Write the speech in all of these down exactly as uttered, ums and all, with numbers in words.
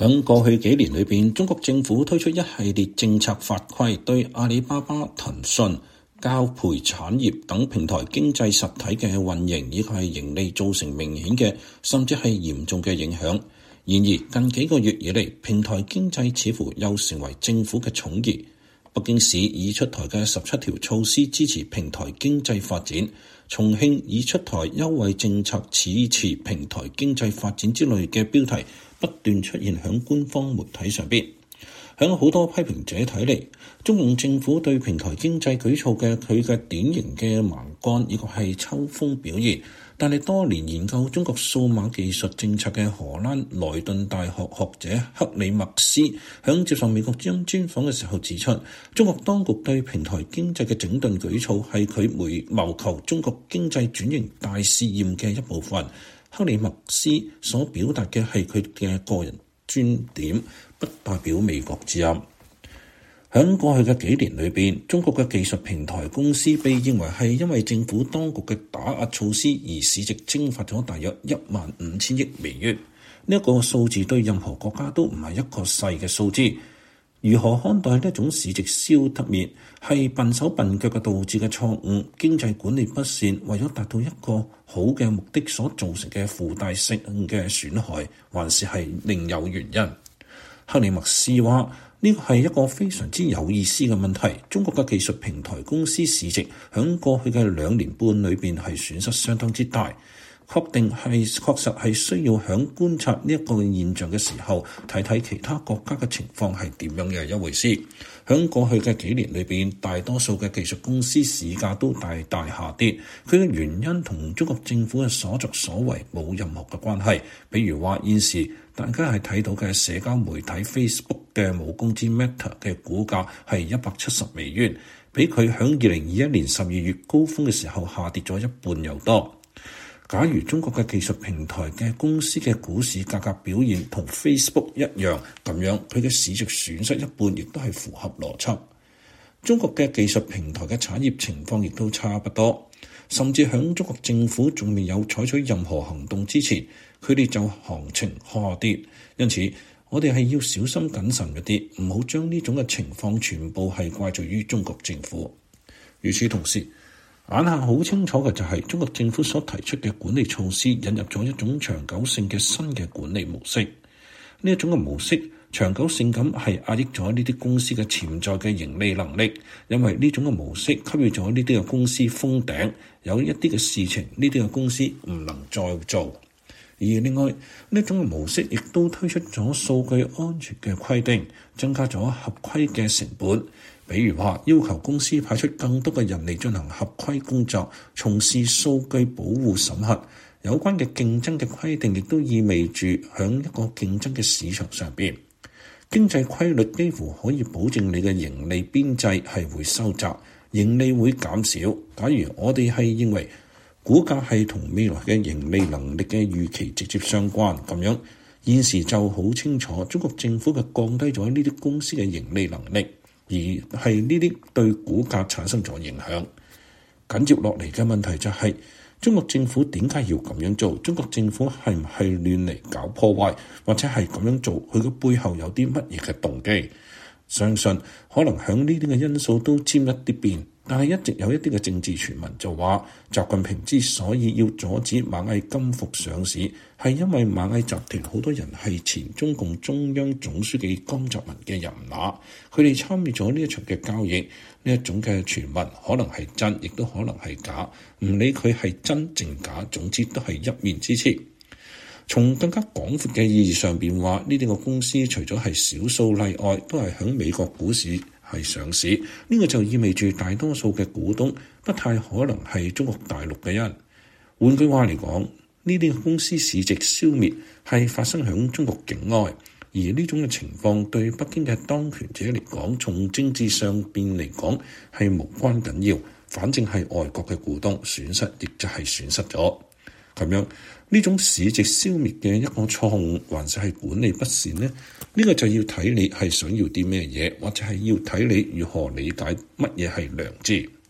響過去幾年裏邊，中國政府推出一系列政策法規，對阿里巴巴、騰訊、交配產業等平台經濟實體嘅運營以及係盈利造成明顯嘅甚至係嚴重嘅影響。然而近幾個月以嚟，平台經濟似乎又成為政府嘅寵兒。北京市已出台嘅十七條措施支持平台經濟發展，重慶已出台優惠政策支持平台經濟發展之類嘅標題不斷出現響官方媒體上邊。響好多批評者睇嚟，中共政府對平台經濟舉措嘅佢嘅典型嘅蠻幹，呢個係秋風表現。但係多年研究中國數碼技術政策嘅荷蘭萊頓大學學者克里默斯響接受美國之音專訪嘅時候指出，中國當局對平台經濟嘅整頓舉措係佢為謀求中國經濟轉型大試驗嘅一部分。克里默斯所表達嘅係佢嘅個人觀點，不代表美國之音。喺過去嘅幾年裏邊，中國嘅技術平台公司被認為係因為政府當局嘅打壓措施而市值蒸發咗大約一萬五千億美元。呢一個數字對任何國家都唔係一個細嘅數字。如何看待呢一種市值消得滅，係笨手笨腳嘅導致嘅錯誤，經濟管理不善，為咗達到一個好嘅目的所造成嘅附帶性嘅損害，還是係另有原因？克里默斯話：呢個係一個非常之有意思嘅問題。中國嘅技術平台公司市值響過去嘅兩年半裏邊係損失相當之大，確定係確實係需要響觀察呢一個現象嘅時候，睇睇其他國家嘅情況係點樣嘅一回事。響過去嘅幾年裏邊，大多數嘅技術公司市價都大大下跌，佢嘅原因同中國政府嘅所作所為冇任何嘅關係。比如話現時大家係睇到嘅社交媒體 Facebook 嘅母公司 Meta 嘅股價係一百七十美元，比佢響二零二一年十二月高峰嘅時候下跌咗一半又多。假如中國嘅技術平台嘅公司嘅股市價格表現同 Facebook 一樣咁樣，佢嘅市值損失一半亦都係符合邏輯。中國嘅技術平台嘅產業情況亦都差不多，甚至響中國政府仲未有採取任何行動之前，佢哋就行情下跌。因此我哋係要小心謹慎一啲，唔好將呢種嘅情況全部係怪罪於中國政府。與此同時，眼下好清楚嘅就係中國政府所提出嘅管理措施引入咗一種長久性嘅新嘅管理模式。呢一種嘅模式長久性咁係壓抑咗呢啲公司嘅潛在嘅盈利能力，因為呢種嘅模式給予咗呢啲嘅公司封頂，有一啲嘅事情呢啲嘅公司唔能再做。而另外呢種嘅模式亦都推出咗數據安全嘅規定，增加咗合規嘅成本。比如話要求公司派出更多嘅人力進行合規工作，從事數據保護審核。有關嘅競爭嘅規定亦都意味住響一個競爭嘅市場上邊，經濟規律幾乎可以保證你嘅盈利邊際係會收窄，盈利會減少。假如我哋係認為股價係同未來嘅盈利能力嘅預期直接相關，咁樣現時就好清楚中國政府嘅降低咗呢啲公司嘅盈利能力，而係呢啲對股價產生咗影響。緊接落嚟嘅問題就係、是、中國政府點解要咁樣做？中國政府係唔係亂嚟搞破壞，或者係咁樣做佢嘅背後有啲乜嘢嘅動機？相信可能響呢啲嘅因素都沾一啲邊，但係一直有一啲嘅政治傳聞就話，習近平之所以要阻止螞蟻金服上市，係因為螞蟻集團好多人係前中共中央總書記江澤民嘅人馬，佢哋參與咗呢一場嘅交易。呢一種嘅傳聞可能係真，亦都可能係假，唔理佢係真定假，總之都係一面之詞。從更加廣闊嘅意義上邊話，呢啲個公司除咗係少數例外，都係響美國股市係上市，呢、這個就意味住大多數嘅股東不太可能係中國大陸嘅人。換句話嚟講，呢啲公司市值消滅係發生響中國境外。而呢種嘅情況對北京嘅當權者嚟講，從政治上邊嚟講係無關緊要，反正係外國嘅股東損失，亦就係損失咗。咁樣呢種市值消滅嘅一個錯誤，還是係管理不善呢？呢、呢個就要睇你係想要啲咩嘢，或者係要睇你如何理解乜嘢係良知。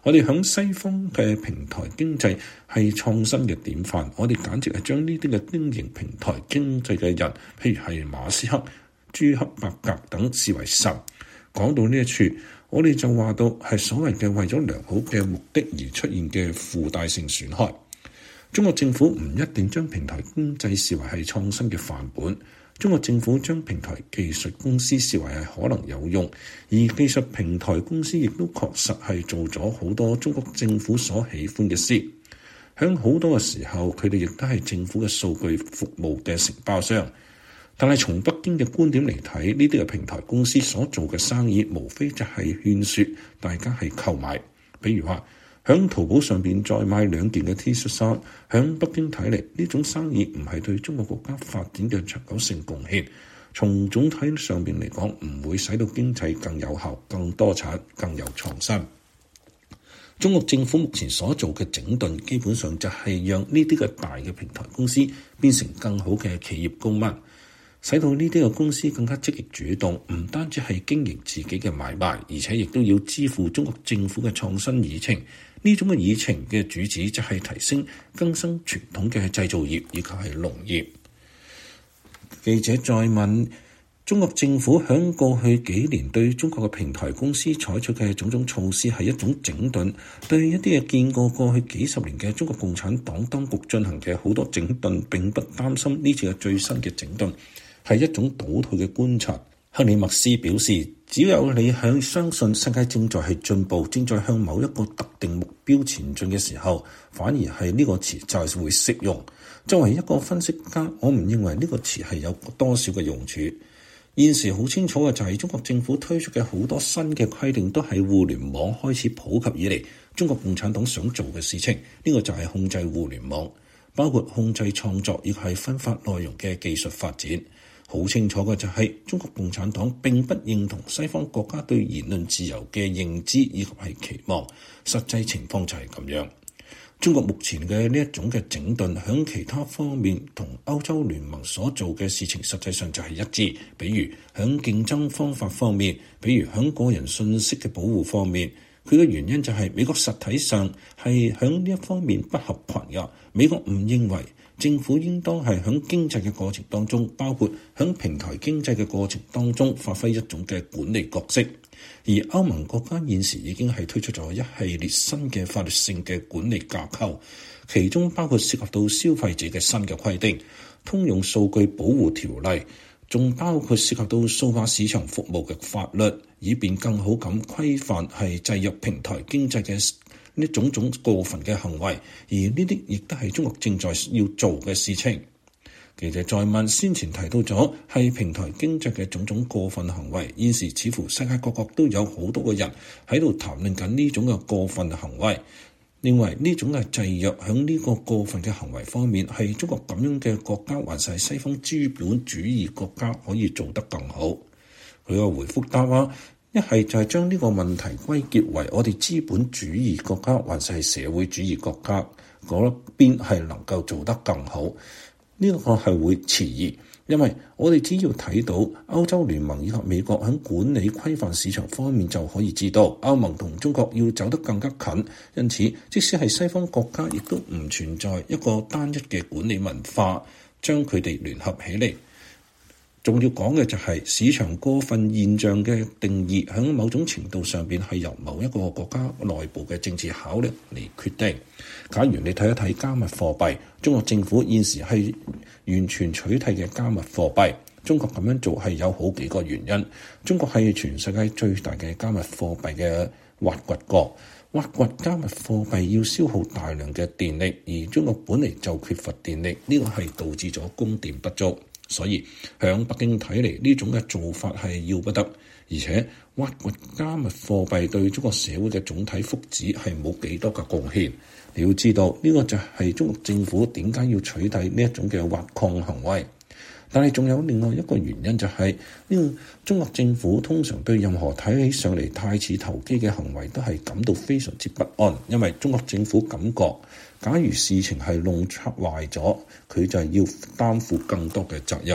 我哋響西方嘅平台經濟係創新嘅典範，我哋簡直係將呢啲嘅經營平台經濟嘅人，譬如係馬斯克、朱克伯格等視為神。講到呢一處，我哋就話到係所謂嘅為咗良好嘅目的而出現嘅附帶性損害。中國政府唔一定將平台經濟視為係創新嘅範本。中國政府將平台技術公司視為係可能有用，而技術平台公司亦都確實係做咗好多中國政府所喜歡嘅事。響好多嘅時候，佢哋亦都係政府嘅數據服務嘅承包商。但係從北京嘅觀點嚟睇，呢啲嘅平台公司所做嘅生意，無非就係勸說大家係購買。比如話，響淘寶上邊再買兩件嘅 T 恤衫，響北京睇嚟，呢種生意唔係對中國國家發展嘅長久性貢獻。從總體上邊嚟講，唔會使到經濟更有效、更多產、更有創新。中國政府目前所做嘅整頓，基本上就係讓呢啲嘅大嘅平台公司變成更好嘅企業公民，使到呢啲嘅公司更加積極主動，唔單止係經營自己嘅買賣，而且亦都要支付中國政府嘅創新議程。呢種嘅議程嘅主旨就係提升更新傳統嘅製造業以及係農業。記者再問，中國政府響過去幾年對中國嘅平台公司採取嘅種種措施係一種整頓，對一啲嘅見過過去幾十年嘅中國共產黨當局進行嘅好多整頓，並不擔心呢次嘅最新嘅整頓係一種倒退嘅觀察。克里默斯表示，只有你響相信世界正在係進步，正在向某一個特定目標前進嘅時候，反而係呢個詞就係會適用。作為一個分析家，我唔認為呢個詞係有多少嘅用處。現時好清楚嘅就係中國政府推出嘅好多新嘅規定都係互聯網開始普及以嚟，中國共產黨想做嘅事情。呢個就係控制互聯網，包括控制創作，亦係分發內容嘅技術發展。好清楚嘅就係中國共產黨並不認同西方國家對言論自由嘅認知以及係期望，實際情況就係咁樣。中國目前嘅呢一種嘅整頓，響其他方面同歐洲聯盟所做嘅事情實際上就係一致，比如響競爭方法方面，比如響個人信息嘅保護方面。佢嘅原因就係美國實體上係響呢一方面不合群嘅。美國唔認為政府應當係響經濟嘅過程當中，包括響平台經濟嘅過程當中發揮一種嘅管理角色。而歐盟國家現時已經係推出咗一系列新嘅法律性嘅管理架構，其中包括涉及到消費者嘅新嘅規定、通用數據保護條例，仲包括涉及到數碼市場服務嘅法律，以便更好咁規範係制約平台經濟嘅呢種種過分嘅行為，而呢啲亦都係中國正在要做嘅事情。記者再問，先前提到咗係平台經濟嘅種種過分行為，現時似乎世界各國都有好多個人喺度談論緊呢種嘅過分行為，認為呢種嘅制約響呢個過分嘅行為方面係中國咁樣嘅國家還是係西方資本主義國家可以做得更好。佢個回覆答話，一係就係將呢個問題歸結為我哋資本主義國家還是係社會主義國家嗰邊係能夠做得更好。呢個係會遲疑，因為我哋只要睇到歐洲聯盟以及美國喺管理規範市場方面就可以知道，歐盟同中國要走得更加近。因此，即使係西方國家，亦都唔存在一個單一嘅管理文化，將佢哋聯合起嚟。仲要講嘅就係市場過分現象嘅定義，喺某種程度上邊係由某一個國家內部嘅政治考慮嚟決定。假如你睇一睇加密貨幣，中國政府現時係完全取締嘅加密貨幣。中國咁樣做係有好幾個原因。中國係全世界最大嘅加密貨幣嘅挖掘國，挖掘加密貨幣要消耗大量嘅電力，而中國本嚟就缺乏電力，呢個係導致咗供電不足。所以響北京睇嚟，呢種嘅做法係要不得，而且挖掘加密貨幣對中國社會嘅總體福祉係冇幾多嘅貢獻。你要知道呢個就係中國政府點解要取締呢一種嘅挖礦行為。但係仲有另外一個原因，就係呢個中國政府通常對任何睇起上嚟太似投機嘅行為都係感到非常之不安，因為中國政府感覺假如事情係弄出壞咗，佢就係要擔負更多嘅責任。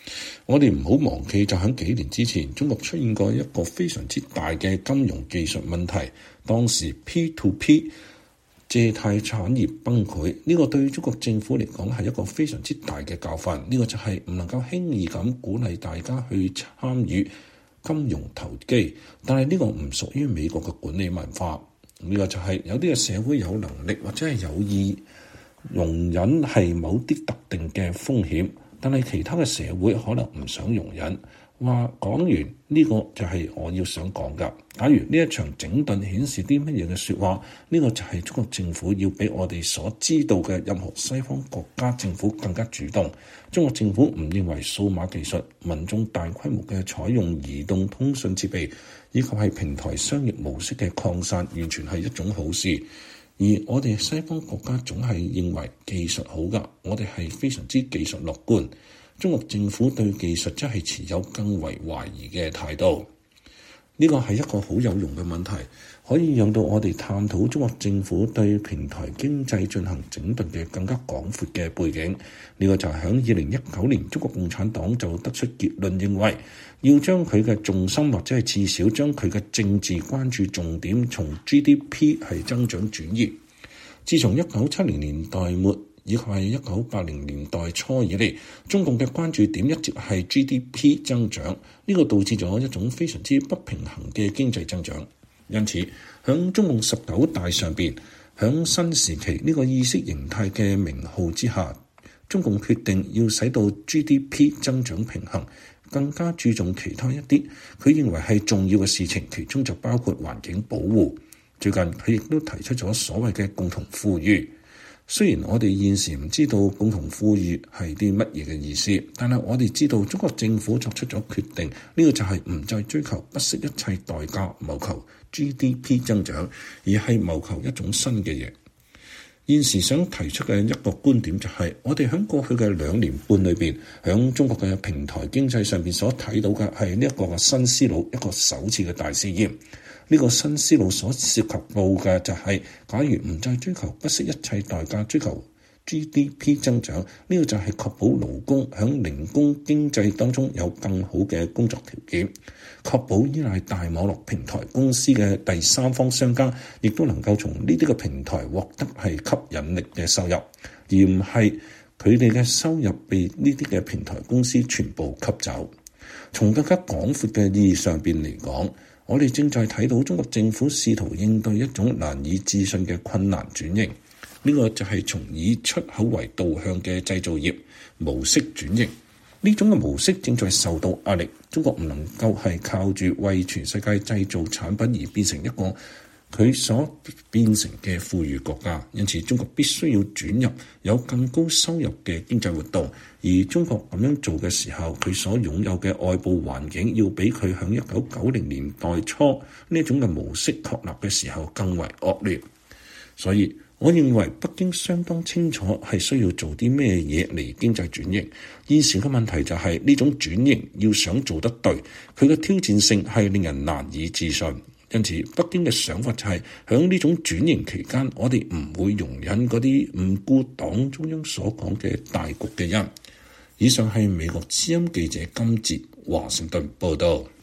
我哋唔好忘記，就喺幾年之前，中國出現過一個非常之大嘅金融技術問題。當時 P to P 借貸產業崩潰，呢個對中國政府嚟講係一個非常之大嘅教訓。呢個就係唔能夠輕易咁鼓勵大家去參與金融投機，但係呢個唔屬於美國嘅管理文化。呢個就係有啲嘅社會有能力或者係有意容忍係某啲特定嘅風險，但係其他嘅社會可能唔想容忍。話講完呢個就係我要想講㗎。假如呢一場整頓顯示啲乜嘢嘅説話，呢個就係中國政府要比我哋所知道嘅任何西方國家政府更加主動。中國政府唔認為數碼技術、民眾大規模嘅採用移動通訊設備以及係平台商業模式嘅擴散，完全係一種好事。而我哋西方國家總係認為技術好㗎，我哋係非常之技術樂觀。中國政府對技術真係持有更為懷疑嘅態度。呢個係一個好有用嘅問題，可以讓到我哋探討中國政府對平台經濟進行整頓嘅更加廣闊嘅背景。呢個就係喺二零一九年，中國共產黨就得出結論，認為要將佢嘅重心或者係至少將佢嘅政治關注重點從 G D P 係增長轉移。自從一九七零年代末以及係一九八零年代初以嚟，中共嘅關注點一直係 G D P 增長，呢個導致咗一種非常之不平衡嘅經濟增長。因此，響中共十九大上邊，響新時期呢個意識形態嘅名號之下，中共決定要使到 G D P 增長平衡，更加注重其他一啲佢認為係重要嘅事情，其中就包括環境保護。最近佢亦都提出咗所謂嘅共同富裕。雖然我哋現時唔知道共同富裕係啲乜嘢嘅意思，但係我哋知道中國政府作出咗決定，呢個就係唔再追求不惜一切代價謀求 G D P 增長，而係謀求一種新嘅嘢。現時想提出嘅一個觀點就係，我哋喺過去嘅兩年半裏邊，喺中國嘅平台經濟上邊所睇到嘅係呢一個嘅新思路，一個首次嘅大試驗。呢個新思路所涉及到嘅就係，假如唔再追求不惜一切代價追求 G D P 增長，呢個就係確保勞工喺零工經濟當中有更好嘅工作條件，確保依賴大網絡平台公司嘅第三方商家亦都能夠從呢啲嘅平台獲得係吸引力嘅收入，而唔係佢哋嘅收入被呢啲嘅平台公司全部吸走。從更加廣闊嘅意義上邊嚟講，我哋正在睇到中國政府試圖應對一種難以置信嘅困難轉型，呢個就係從以出口為導向嘅製造業模式轉型。呢種嘅模式正在受到壓力，中國唔能夠係靠住為全世界製造產品而變成一個佢所變成嘅富裕國家，因此中國必須要轉入有更高收入嘅經濟活動。而中國咁樣做嘅時候，佢所擁有嘅外部環境要比佢響一九九零年代初呢種嘅模式確立嘅時候更為惡劣。所以我認為北京相當清楚係需要做啲咩嘢嚟經濟轉型。現時嘅問題就係呢種轉型要想做得對，佢嘅挑戰性係令人難以置信。因此，北京嘅想法就係喺呢種轉型期間，我哋唔會容忍嗰啲唔顧黨中央所講嘅大局嘅人。以上係美國之音記者金哲華盛頓報道。